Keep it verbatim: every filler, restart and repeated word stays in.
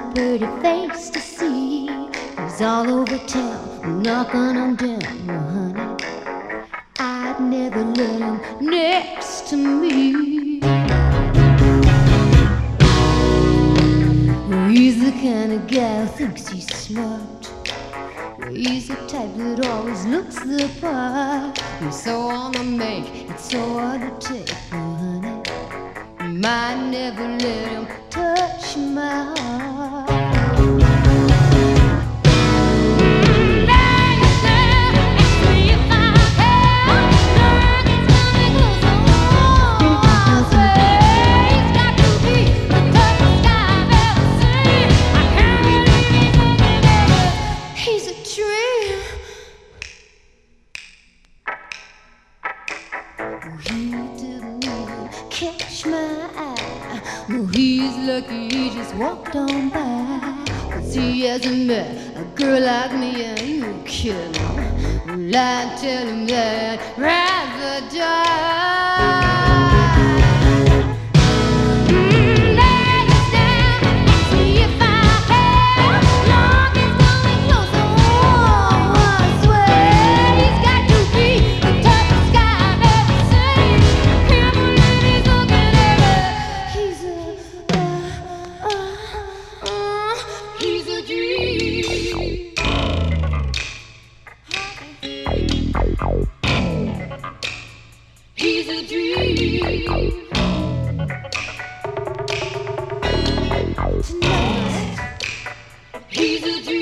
pretty face to see. He's all over town, knocking on down. Well, honey, I'd never let him next to me. He's the kind of guy who thinks he's smart. He's the type that always looks the part. He's so on the make, it's so hard to take. Oh, honey, might never let him touch my heart. He didn't even catch my eye. Well, he's lucky he just walked on by. 'Cause he hasn't met a girl like me, and you kidding. Well, I tell him that I'd rather die. He's a dream. Tonight, he's a dream.